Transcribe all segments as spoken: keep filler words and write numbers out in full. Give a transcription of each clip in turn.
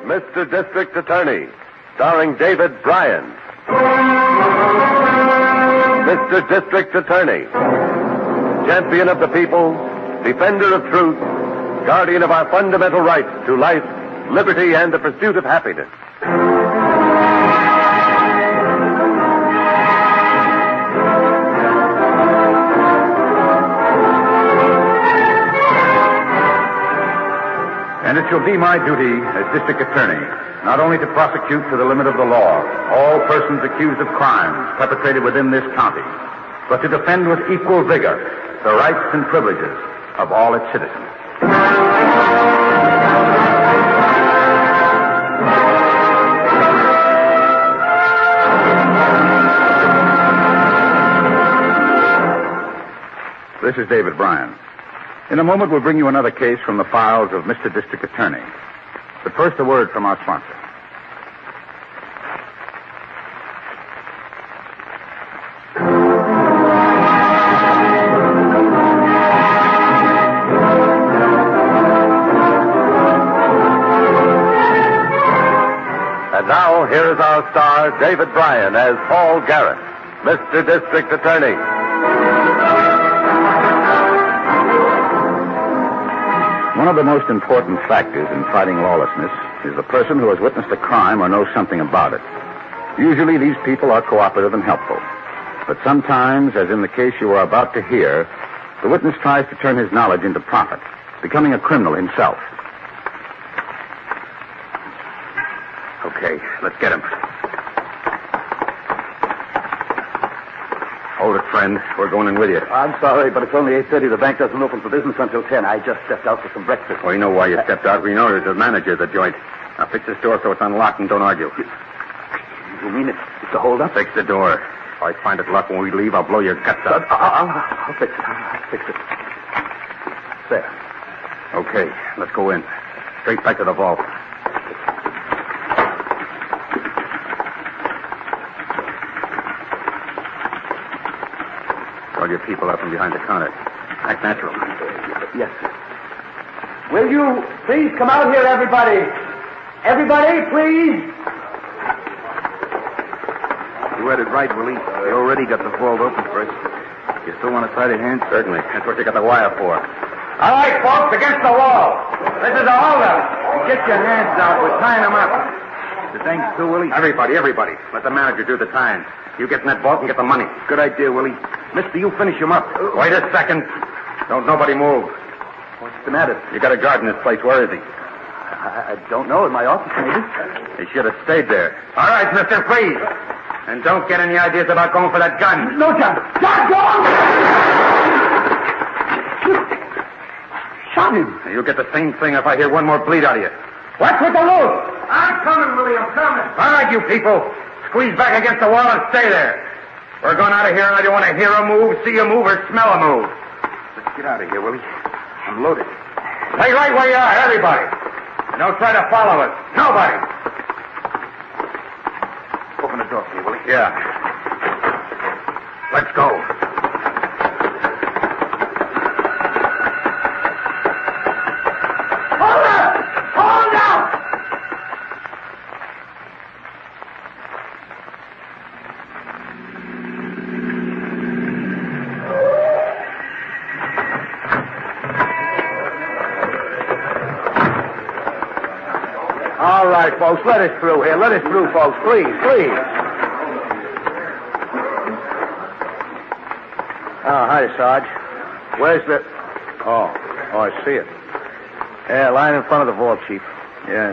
Mister District Attorney, starring David Bryan. Mister District Attorney, champion of the people, defender of truth, guardian of our fundamental rights to life, liberty, and the pursuit of happiness. And it shall be my duty as district attorney not only to prosecute to the limit of the law all persons accused of crimes perpetrated within this county, but to defend with equal vigor the rights and privileges of all its citizens. This is David Bryan. In a moment, we'll bring you another case from the files of Mister District Attorney. But first, a word from our sponsor. And now, here is our star, David Bryan, as Paul Garrett, Mister District Attorney. One of the most important factors in fighting lawlessness is the person who has witnessed a crime or knows something about it. Usually these people are cooperative and helpful. But sometimes, as in the case you are about to hear, the witness tries to turn his knowledge into profit, becoming a criminal himself. Okay, let's get him. Hold it, friend. We're going in with you. I'm sorry, but it's only eight thirty. The bank doesn't open for business until ten. I just stepped out for some breakfast. We know why you stepped out. We know there's a manager of the joint. Now fix this door so it's unlocked and don't argue. You mean it's, it's a hold-up? Fix the door. If I find it locked when we leave, I'll blow your guts out. I'll, I'll, I'll fix it. I'll fix it. There. Okay, let's go in. Straight back to the vault. All your people out from behind the counter. Act natural. Yes, sir. Will you please come out here, everybody? Everybody, please. You had it right, Willie. You already got the vault open first. You still want to try to hand? Certainly. That's what you got the wire for. All right, folks, against the wall. This is a holdup. Get your hands out. We're tying them up. The things too, Willie? Everybody, everybody. Let the manager do the time. You get in that vault and get the money. Good idea, Willie. Mister, you finish him up. Wait a second. Don't nobody move. What's the matter? You got a guard in this place. Where is he? I, I don't know. In my office, maybe. He should have stayed there. All right, mister, freeze. And don't get any ideas about going for that gun. No, John. John, go on! Shot him. You'll get the same thing if I hear one more bleed out of you. What's with the loot? I'm coming, Willie. I'm coming. All right, you people. Squeeze back against the wall and stay there. We're going out of here, and I don't want to hear a move, see a move, or smell a move. Let's get out of here, Willie. I'm loaded. Stay right where you are, everybody. And don't try to follow us. Nobody. Open the door for me, Willie. Yeah. Let's go. Hold up! Hold up! All right, folks, let us through here. Let us through, folks. Please, please. Oh, hi, Sarge. Where's the... Oh, oh, I see it. Yeah, lying in front of the vault, Chief. Yes.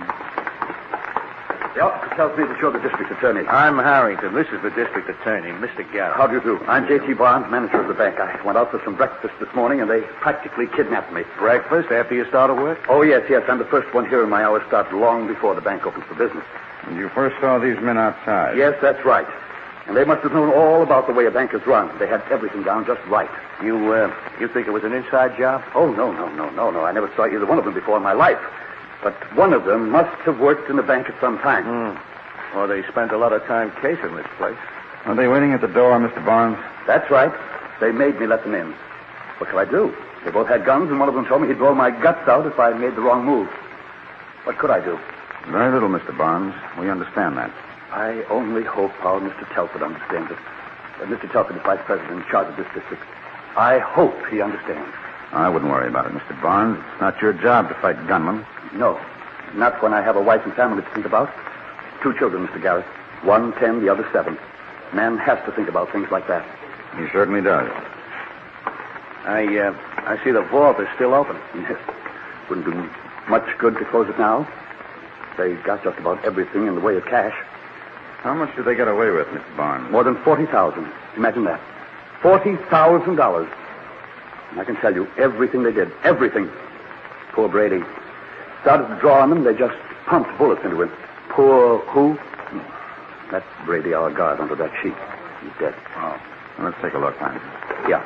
The officer tells me to show the district attorney. I'm Harrington. This is the district attorney, Mister Garrett. How do you do? I'm J T. Barnes, manager of the bank. I went out for some breakfast this morning, and they practically kidnapped me. Breakfast after you started work? Oh, yes, yes. I'm the first one here, and my hours start long before the bank opens for business. And you first saw these men outside? Yes, that's right. And they must have known all about the way a bank is run. They had everything down just right. You, uh, you think it was an inside job? Oh, no, no, no, no, no. I never saw either one of them before in my life. But one of them must have worked in the bank at some time. Hmm. Well, they spent a lot of time casing this place. Are they waiting at the door, Mister Barnes? That's right. They made me let them in. What could I do? They both had guns, and one of them told me he'd blow my guts out if I made the wrong move. What could I do? Very little, Mister Barnes. We understand that. I only hope our Mister Telford understands it. Uh, Mister Telford is vice president in charge of this district. I hope he understands. I wouldn't worry about it, Mister Barnes. It's not your job to fight gunmen. No, not when I have a wife and family to think about. Two children, Mister Garrett. One ten, the other seven. Man has to think about things like that. He certainly does. I, uh, I see the vault is still open. Yes. Wouldn't do much good to close it now. They got just about everything in the way of cash. How much did they get away with, Mister Barnes? More than forty thousand. Imagine that. Forty thousand dollars. And I can tell you everything they did. Everything. Poor Brady. Started to draw on them, they just pumped bullets into him. Poor who? That's Brady, our guard, under that sheet. He's dead. Oh. Well, let's take a look, Hank. Yeah.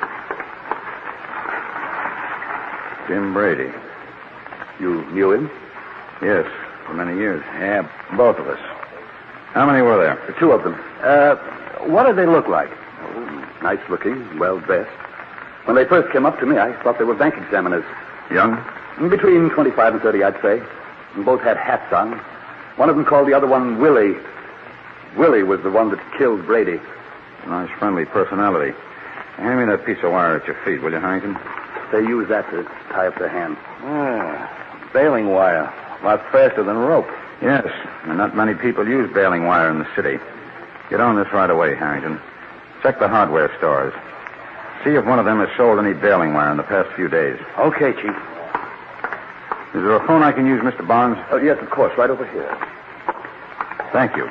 Jim Brady. You knew him? Yes, for many years. Yeah, both of us. How many were there? The two of them. Uh, what did they look like? Oh, nice looking, well dressed. When they first came up to me, I thought they were bank examiners. Young? Between twenty-five and thirty, I'd say. And both had hats on. One of them called the other one Willie. Willie was the one that killed Brady. Nice, friendly personality. Hand me that piece of wire at your feet, will you, Harrington? They use that to tie up their hands. Ah, baling wire. A lot faster than rope. Yes, and not many people use baling wire in the city. Get on this right away, Harrington. Check the hardware stores. See if one of them has sold any baling wire in the past few days. Okay, Chief. Is there a phone I can use, Mister Barnes? Oh, yes, of course, right over here. Thank you.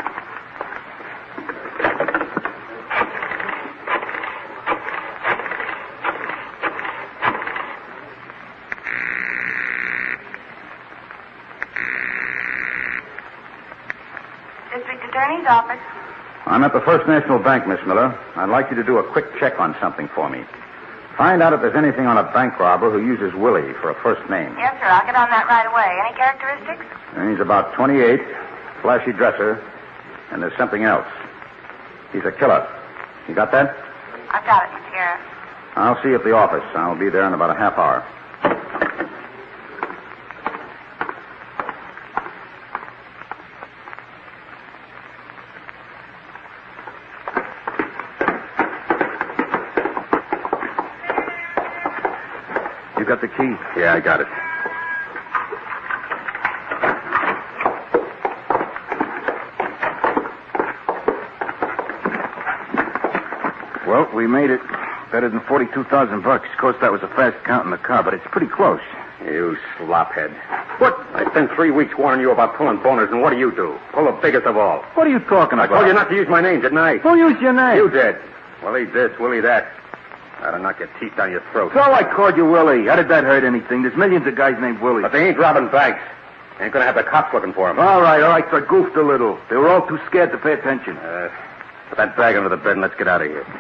District Attorney's Office. I'm at the First National Bank, Miss Miller. I'd like you to do a quick check on something for me. Find out if there's anything on a bank robber who uses Willie for a first name. Yes, sir. I'll get on that right away. Any characteristics? And he's about twenty-eight, flashy dresser, and there's something else. He's a killer. You got that? I've got it, Miss Garrett. I'll see you at the office. I'll be there in about a half hour. You got the key? Yeah, I got it. Well, we made it. Better than forty-two thousand bucks. Of course, that was a fast count in the car, but it's pretty close. You slophead. What? I spent three weeks warning you about pulling boners, and what do you do? Pull the biggest of all. What are you talking I about? told you not to use my name, didn't I? Who used your name? You did. Willie this, Willie that. I'd have knocked your teeth down your throat. So I called you Willie. How did that hurt anything? There's millions of guys named Willie. But they ain't robbing banks. Ain't gonna have the cops looking for them. All right, all right. So I goofed a little. They were all too scared to pay attention. Uh, put that bag under the bed and let's get out of here.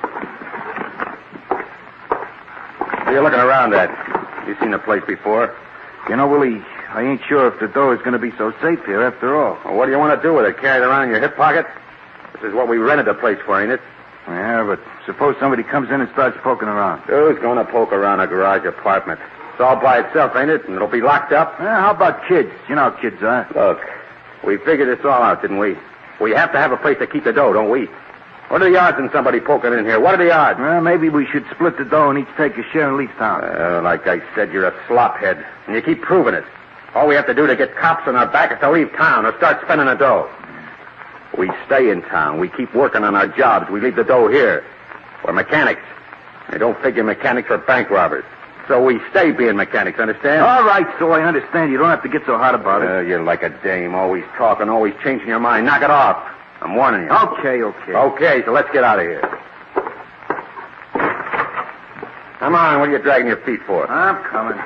What are you looking around at? You seen the place before? You know, Willie, I ain't sure if the door is going to be so safe here after all. Well, what do you want to do with it? Carry it around in your hip pocket? This is what we rented the place for, ain't it? Yeah, but suppose somebody comes in and starts poking around. Who's going to poke around a garage apartment? It's all by itself, ain't it? And it'll be locked up? Yeah, how about kids? You know how kids are. Look, we figured this all out, didn't we? We have to have a place to keep the dough, don't we? What are the odds in somebody poking in here? What are the odds? Well, maybe we should split the dough and each take a share and leave town. Uh, like I said, you're a slophead. And you keep proving it. All we have to do to get cops on our back is to leave town or start spending the dough. We stay in town. We keep working on our jobs. We leave the dough here. We're mechanics. They don't figure mechanics are bank robbers. So we stay being mechanics, understand? All right, so I understand. You don't have to get so hot about it. Uh, you're like a dame, always talking, always changing your mind. Knock it off. I'm warning you. Okay, okay. Okay, so let's get out of here. Come on, what are you dragging your feet for? I'm coming.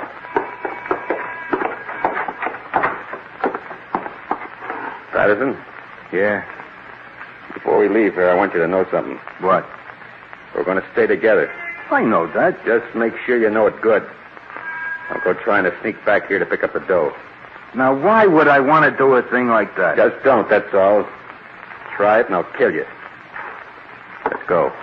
Patterson? Yeah? Before we leave here, I want you to know something. What? We're going to stay together. I know that. Just make sure you know it good. Don't go trying to sneak back here to pick up the dough. Now, why would I want to do a thing like that? Just don't, that's all. Try it and I'll kill you. Let's go.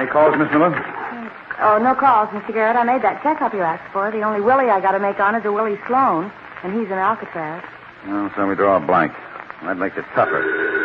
calls, Miss Miller? Oh, no calls, Mister Garrett. I made that checkup you asked for. The only Willie I got to make on is a Willie Sloan, and he's in Alcatraz. Well, so we draw a blank. That makes it tougher.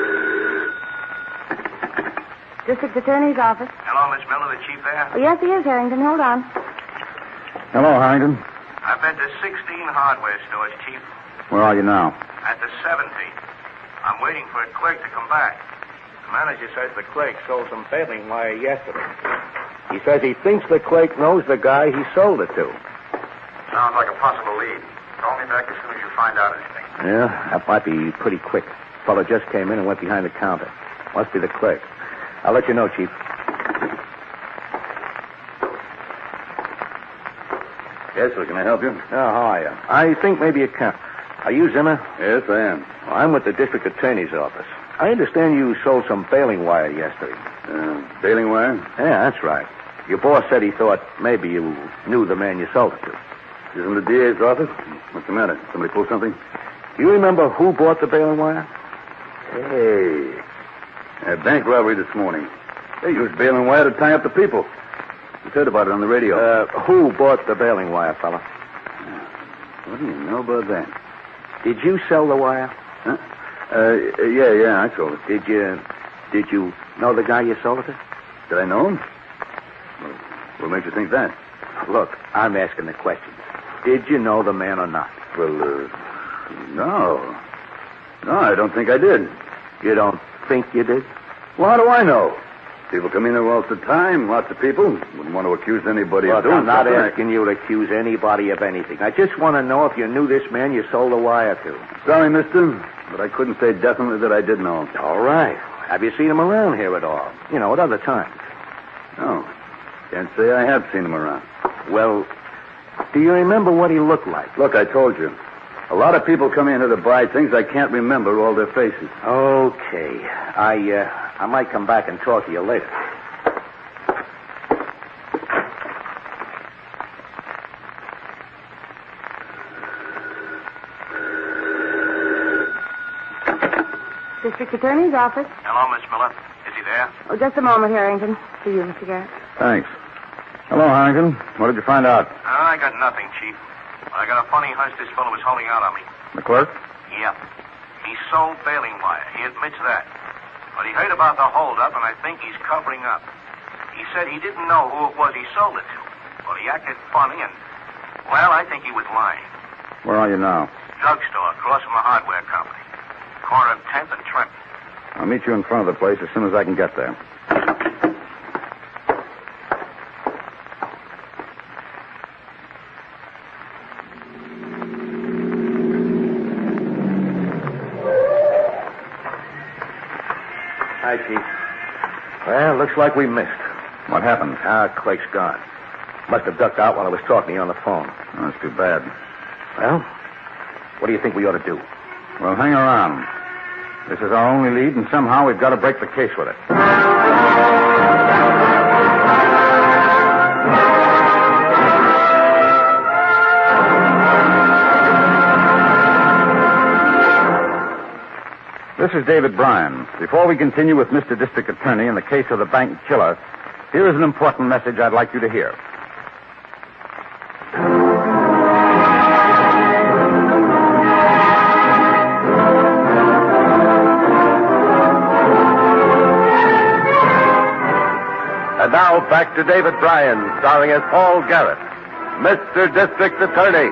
District Attorney's office. Hello, Miss Miller, the chief there? Oh, yes, he is, Harrington. Hold on. Hello, Harrington. I've been to sixteen hardware stores, Chief. Where are you now? At the seventeenth. I'm waiting for a clerk to come back. The manager says the clerk sold some baling wire yesterday. He says he thinks the clerk knows the guy he sold it to. Sounds like a possible lead. Call me back as soon as you find out anything. Yeah, that might be pretty quick. Fellow just came in and went behind the counter. Must be the clerk. I'll let you know, Chief. Yes, sir. Can I help you? Oh, how are you? I think maybe you can. Are you Zimmer? Yes, I am. Well, I'm with the district attorney's office. I understand you sold some baling wire yesterday. Uh, baling wire? Yeah, that's right. Your boss said he thought maybe you knew the man you sold it to. He's in the D A's office? What's the matter? Somebody pull something? Do you remember who bought the baling wire? Hey. A bank robbery this morning. They used baling wire to tie up the people. We heard about it on the radio. Uh, who bought the baling wire, fella? What do you know about that? Did you sell the wire? Huh? Uh, yeah, yeah, I sold it. Did you, did you know the guy you sold it to? Did I know him? Well, what makes you think that? Look, I'm asking the question. Did you know the man or not? Well, uh, no. No, I don't think I did. You don't think you did? Well, how do I know? People come in there all the time, lots of people. Wouldn't want to accuse anybody Look, of doing I'm not something. asking you to accuse anybody of anything. I just want to know if you knew this man you sold the wire to. Sorry, mister, but I couldn't say definitely that I did know him. All right. Have you seen him around here at all? You know, at other times. No. Can't say I have seen him around. Well, do you remember what he looked like? Look, I told you. A lot of people come in here to buy things. I can't remember all their faces. Okay. I, uh, I might come back and talk to you later. District Attorney's office. Hello, Miss Miller. Is he there? Oh, just a moment, Harrington. To you, Mister Garrett. Thanks. Hello, Harrington. What did you find out? Uh, I got nothing, Chief. I got a funny hunch this fellow was holding out on me. The clerk? Yep. He sold baling wire. He admits that. But he heard about the holdup, and I think he's covering up. He said he didn't know who it was he sold it to. Well, he acted funny, and, well, I think he was lying. Where are you now? Drugstore across from a hardware company. Corner of tenth and Trenton. I'll meet you in front of the place as soon as I can get there. Hi, Chief. Well, looks like we missed. What happened? Ah, Clake's gone. Must have ducked out while I was talking to you on the phone. Oh, that's too bad. Well, what do you think we ought to do? Well, hang around. This is our only lead, and somehow we've got to break the case with it. This is David Bryan. Before we continue with Mister District Attorney in the case of the bank killer, here is an important message I'd like you to hear. And now back to David Bryan, starring as Paul Garrett, Mister District Attorney.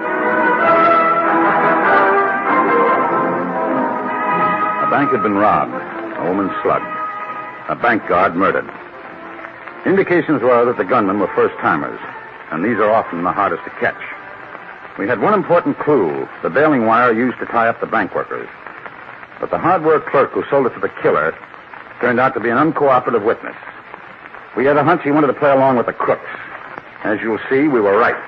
A bank had been robbed, a woman slugged, a bank guard murdered. Indications were that the gunmen were first-timers, and these are often the hardest to catch. We had one important clue, the baling wire used to tie up the bank workers. But the hardware clerk who sold it to the killer turned out to be an uncooperative witness. We had a hunch he wanted to play along with the crooks. As you'll see, we were right.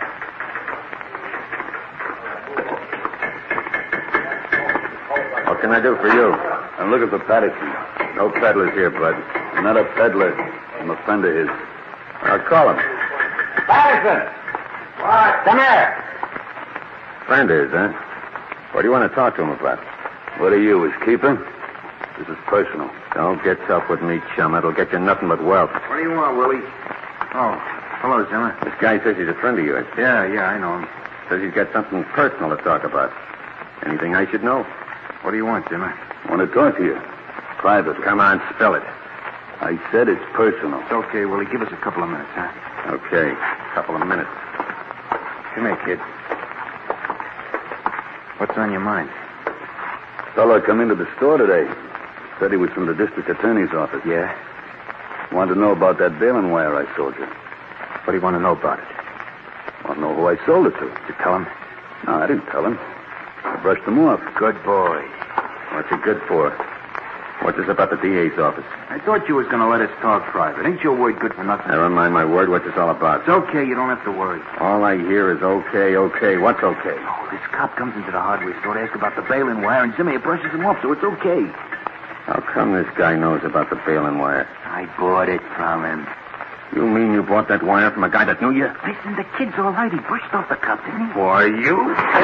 What can I do for you? I'm looking for Patterson. No peddlers here, Bud. I'm not a peddler. I'm a friend of his. I'll call him. Patterson! What? Come here. Friend of his, huh? What do you want to talk to him about? What are you, his keeper? This is personal. Don't get tough with me, chum. It'll get you nothing but wealth. What do you want, Willie? Oh, hello, Zimmer. This guy says he's a friend of yours. Yeah, yeah, I know him. Says he's got something personal to talk about. Anything I should know? What do you want, Zimmer? I want to talk to you. Private. Come on, spell it. I said it's personal. It's okay, Willie. Give us a couple of minutes, huh? Okay, couple of minutes. Come here, kid. What's on your mind? Fellow come into the store today. Said he was from the district attorney's office. Yeah? Wanted to know about that baling wire I sold you. What do you want to know about it? Want to know who I sold it to. Did you tell him? No, I didn't tell him. I brushed him off. Good boy. What's he good for? What's this about the D A's office? I thought you was going to let us talk private. Ain't your word good for nothing? Never mind my word. What's this all about? It's okay. You don't have to worry. All I hear is okay, okay. What's okay? Oh, this cop comes into the hardware store to ask about the baling wire, and Jimmy brushes him off, so it's okay. How come this guy knows about the baling wire? I bought it from him. You mean you bought that wire from a guy that knew you? Listen, the kid's all right. He brushed off the cop, didn't he? For you?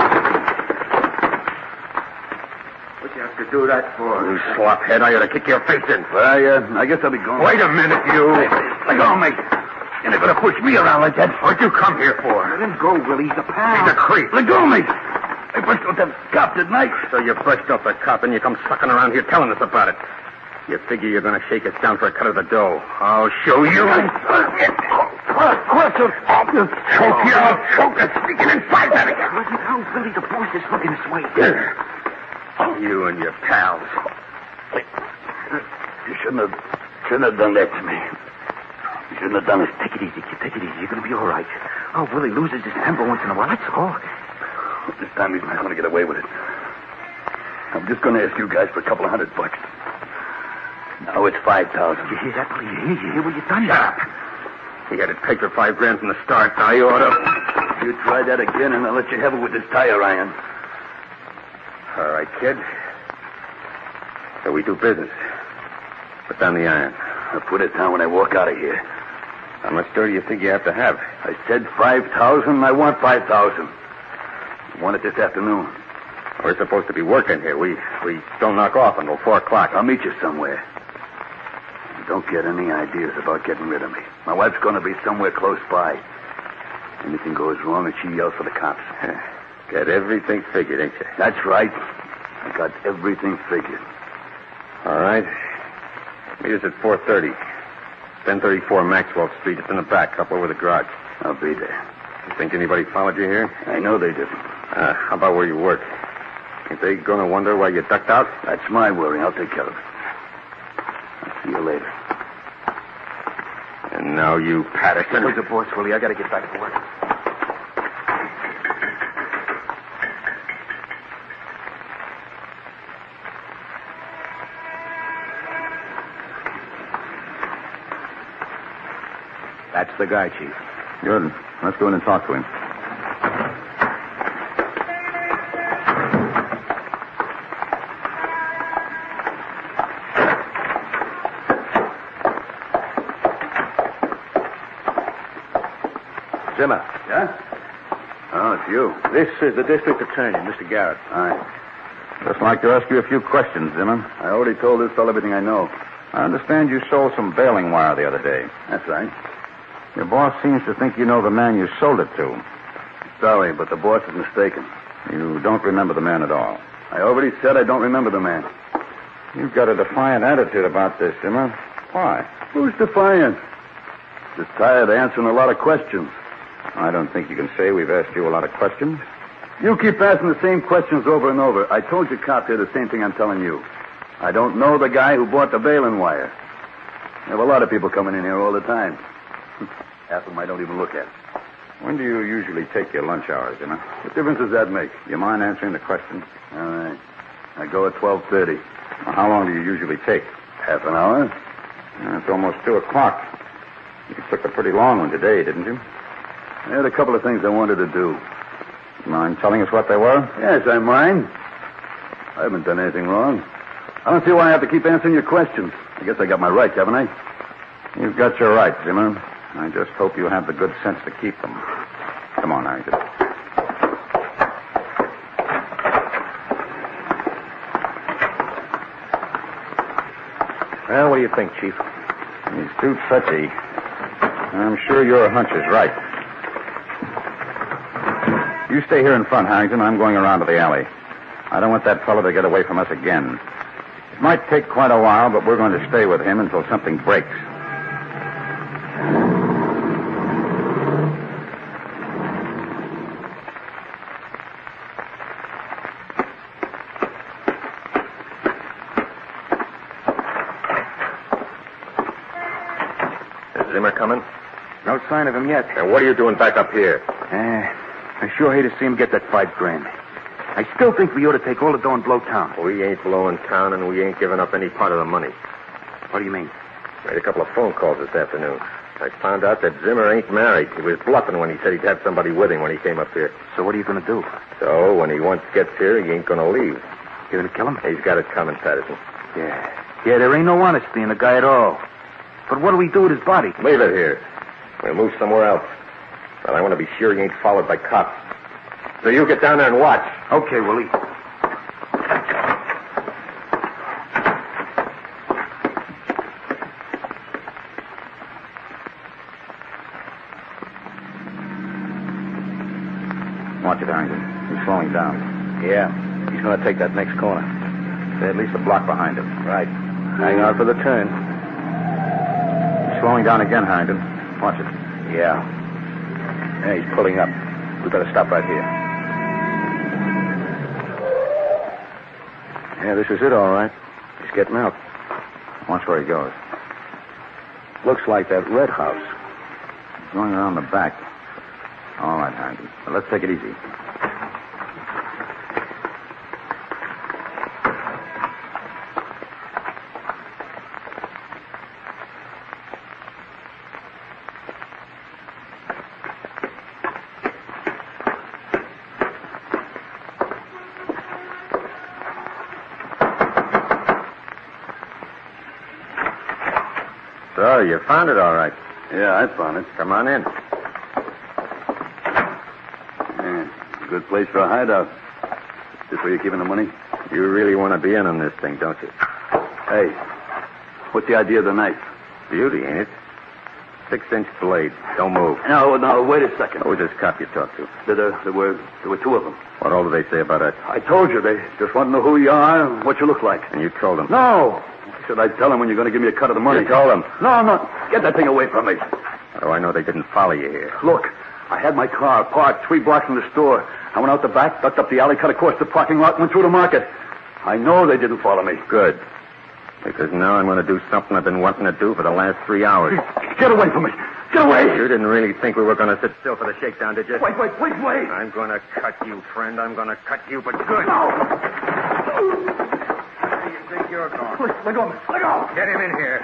What you have to do that for? You slophead, I ought to kick your face in. Well, yeah, I guess I'll be going. Wait a minute, you. Let go of me. You're not going to push me around like that. What'd you come here for? Let him go, Willie. He's a pal. He's a creep. Let go of me. I brushed off that cop, didn't I? So you brushed off the cop and you come sucking around here telling us about it. You figure you're going to shake us down for a cut of the dough. I'll show you. What's up? I'll choke you. I'll choke the sneaking inside out of you. Look at how Willie, the boss is looking this way. You and your pals. You shouldn't have, shouldn't have done that to me. You shouldn't have done it. Take it easy, kid. Take it easy. You're going to be all right. Oh, Willie loses his temper once in a while. That's all. This time he's not going to get away with it. I'm just going to ask you guys for a couple of hundred bucks. Now it's five thousand. You hear that, Willie? You hear, you hear what you've done? Shut up. He had it pegged for five grand from the start. Now you ought to... You try that again, and I'll let you have it with this tire iron. All right, kid. So we do business. Put down the iron. I'll put it down when I walk out of here. How much dough do you think you have to have? I said five thousand. I want five thousand. I want it this afternoon. We're supposed to be working here. We we don't knock off until four o'clock. I'll meet you somewhere. Don't get any ideas about getting rid of me. My wife's going to be somewhere close by. Anything goes wrong, and she yells for the cops. Got everything figured, ain't you? That's right. I got everything figured. All right. Meet us at four thirty. ten thirty-four Maxwell Street. It's in the back, up over the garage. I'll be there. You think anybody followed you here? I know they didn't. Uh, how about where you work? Ain't they going to wonder why you ducked out? That's my worry. I'll take care of it. I'll see you later. And now you, Patterson. Where's the boss, Willie? I got to get back to work. That's the guy, Chief. Good. Let's go in and talk to him. Zimmer. Yeah? Oh, it's you. This is the district attorney, Mister Garrett. Hi. Just like to ask you a few questions, Zimmer. I already told this fellow everything I know. I understand you sold some baling wire the other day. That's right. Your boss seems to think you know the man you sold it to. Sorry, but the boss is mistaken. You don't remember the man at all. I already said I don't remember the man. You've got a defiant attitude about this, Zimmer. Why? Who's defiant? Just tired of answering a lot of questions. I don't think you can say we've asked you a lot of questions. You keep asking the same questions over and over. I told your cop here the same thing I'm telling you. I don't know the guy who bought the baling wire. There have a lot of people coming in here all the time. Half of them I don't even look at. When do you usually take your lunch hours, Zimmer? What difference does that make? You mind answering the question? All right. I go at twelve thirty. Well, how long do you usually take? Half an hour. Uh, it's almost two o'clock. You took a pretty long one today, didn't you? I had a couple of things I wanted to do. You mind telling us what they were? Yes, I mind. I haven't done anything wrong. I don't see why I have to keep answering your questions. I guess I got my rights, haven't I? You've got your rights, Zimmer. I just hope you have the good sense to keep them. Come on, Harrington. Well, what do you think, Chief? He's too touchy. I'm sure your hunch is right. You stay here in front, Harrington. I'm going around to the alley. I don't want that fellow to get away from us again. It might take quite a while, but we're going to stay with him until something breaks. Is Zimmer coming? No sign of him yet. And what are you doing back up here? Eh, I sure hate to see him get that five grand. I still think we ought to take all the dough and blow town. We ain't blowing town, and we ain't giving up any part of the money. What do you mean? Made a couple of phone calls this afternoon. I found out that Zimmer ain't married. He was bluffing when he said he'd have somebody with him when he came up here. So what are you going to do? So, when he once gets here, he ain't going to leave. You're going to kill him? He's got it coming, Patterson. Yeah. Yeah, there ain't no honesty in the guy at all. But what do we do with his body? Leave it here. We'll move somewhere else. But I want to be sure he ain't followed by cops. So you get down there and watch. Okay, Willie. Watch it, Harrington. He's slowing down. Yeah. He's going to take that next corner. Stay at least a block behind him. Right. Hang on for the turn. He's slowing down again, Harrington. Watch it. Yeah. Yeah, he's pulling up. We better stop right here. Yeah, this is it, all right. He's getting out. Watch where he goes. Looks like that red house. He's going around the back. All right, Harrington. Now, let's take it easy. So, you found it all right. Yeah, I found it. Come on in. Yeah, good place for a hideout. This where you're keeping the money? You really want to be in on this thing, don't you? Hey, what's the idea of the knife? Beauty, ain't it? Six-inch blade. Don't move. No, no, wait a second. Who's this cop you talked to? There, there, there were there were two of them. What all did they say about it? I told you. They just want to know who you are and what you look like. And you told them? No. I said I'd tell them when you're going to give me a cut of the money. You told them? No, no. Get that thing away from me. How do I know they didn't follow you here? Look, I had my car parked three blocks from the store. I went out the back, ducked up the alley, cut across the parking lot, and went through the market. I know they didn't follow me. Good. Because now I'm going to do something I've been wanting to do for the last three hours. Get away from me. Get away. You didn't really think we were going to sit still for the shakedown, did you? Wait, wait, please wait. I'm going to cut you, friend. I'm going to cut you, but good. No. Where do you think you're going? Please, let go of me. Let go. Get him in here.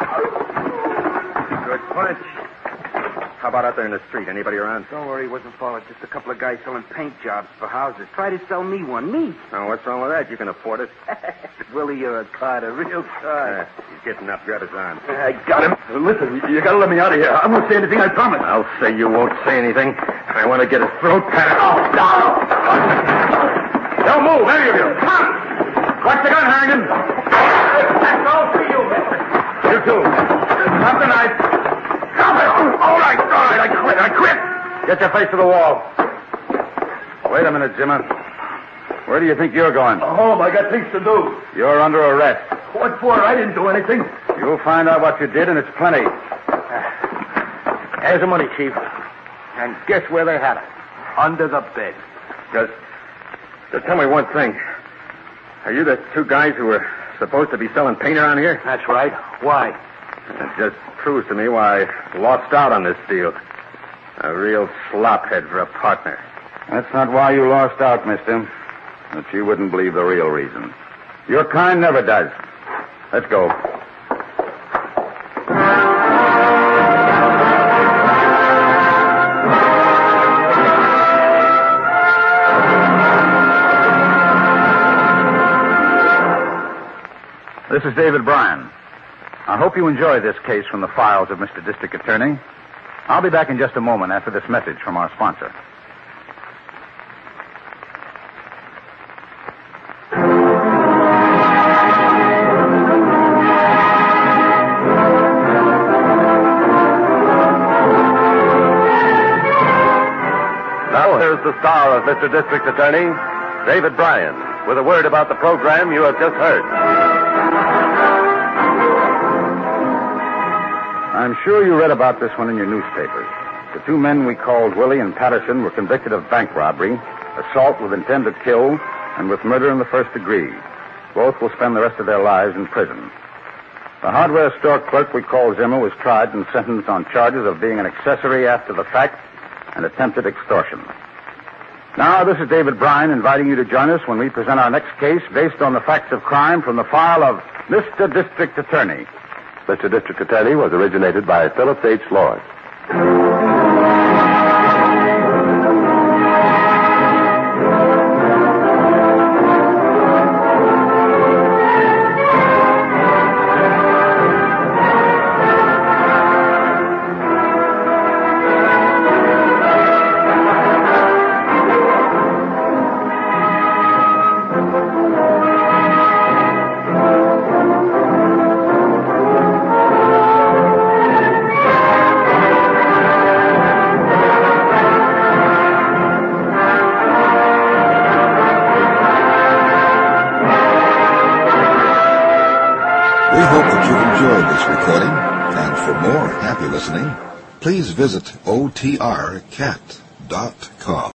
Good punch. How about out there in the street? Anybody around? Don't worry, he wasn't followed. Just a couple of guys selling paint jobs for houses. Try to sell me one. Me. Oh, what's wrong with that? You can afford it. Willie, you're a card, a real card. Yeah, he's getting up. Grab his arm. I got him. Listen, you, you got to let me out of here. I won't say anything, I promise. I'll say you won't say anything. I want to get his throat cut out. No. Don't move, any of you. Come on. Watch the gun, Harrington. That's all for you, mister. You too. Drop the knife. Drop it. All right, all right. I quit. I quit. Get your face to the wall. Wait a minute, Zimmer. Where do you think you're going? Home. I got things to do. You're under arrest. What for? I didn't do anything. You'll find out what you did, and it's plenty. There's the money, Chief. And guess where they had it? Under the bed. Just, just tell me one thing. Are you the two guys who were supposed to be selling paint around here? That's right. Why? It just proves to me why I lost out on this deal. A real slophead for a partner. That's not why you lost out, mister. But you wouldn't believe the real reason. Your kind never does. Let's go. This is David Bryan. I hope you enjoy this case from the files of Mister District Attorney. I'll be back in just a moment after this message from our sponsor. here's the star of Mister District Attorney, David Bryan, with a word about the program you have just heard. I'm sure you read about this one in your newspapers. The two men we called Willie and Patterson were convicted of bank robbery, assault with intent to kill, and with murder in the first degree. Both will spend the rest of their lives in prison. The hardware store clerk we called Zimmer was tried and sentenced on charges of being an accessory after the fact and attempted extortion. Now, this is David Bryan inviting you to join us when we present our next case based on the facts of crime from the file of Mister District Attorney. Mister District Attorney was originated by Phillips H. Lord. We hope that you've enjoyed this recording, and for more happy listening, please visit O T R cat dot com.